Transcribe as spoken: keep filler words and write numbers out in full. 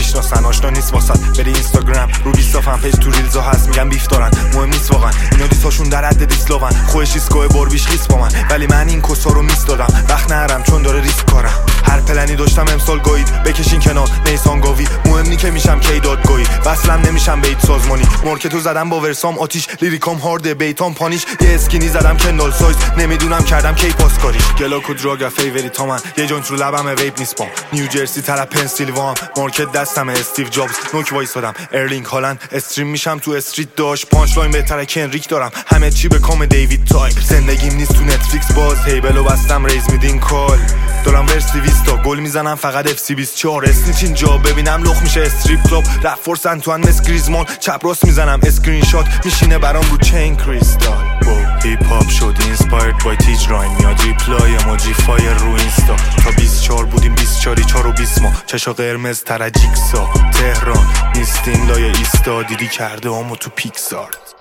میشناسن آشنا نیست واسط. بری اینستاگرام رو بیست فن پیج تو ریلزا هست میگن بیف دارن، مهم نیست واقعا اینا دیساشون در حد دیسلاون. خودش ایسکای باربیش خیس با من، ولی من این کسا رو میس دادم. وقت نرم چون داره ریسک کارم. هر پلنی داشتم امسال گوید بکشین کنار نیسان گاوی. مهم نی که میشم کی دادگاهی، وصلم نمیشم بیت سازمانی. مارکتو زدم با ورسام آتیش، لیریکام هارد بیتام پانیش. یه اسکینی زدم کندال سایز، نمیدونم کردم کی پاس کاریش. گلاکو دراگ فیوری تا من، یه جونت رو لبم ویپ نیست بام. نیوجرسی طرف پنسیلوان، مارکت دستم استیو جابز. نوک وایسادم ارلینگ هالند، استریم میشم تو استریت داش. پانچ لاین بهتره که انریک دارم، همه چی به کام دیوید تایم. زندگیم نیست تو نتفلیکس باز، تیبلو بستم ریز میدین کال. دارم ورسی ویستا گل میزنم فقط اف سی بیست و چهار. اسنیچ اینجا ببینم لخ میشه استریپ کلاب. رپ فورس انتوان مس گریزمان، چپ راست میزنم اسکرین شات. میشینه برام رو چین کریستال. هیپ هاپ شد اینسپایرد بای تیج راین، میاد ریپلای اموجی فایر رو اینستا. تا بیست و چهار بودیم بیست و چهار چهار و بیست ما، چشا قرمز تر جیکسا. تهران نیستیم لای ایستا، دیدی کرده همو تو پیکسارت.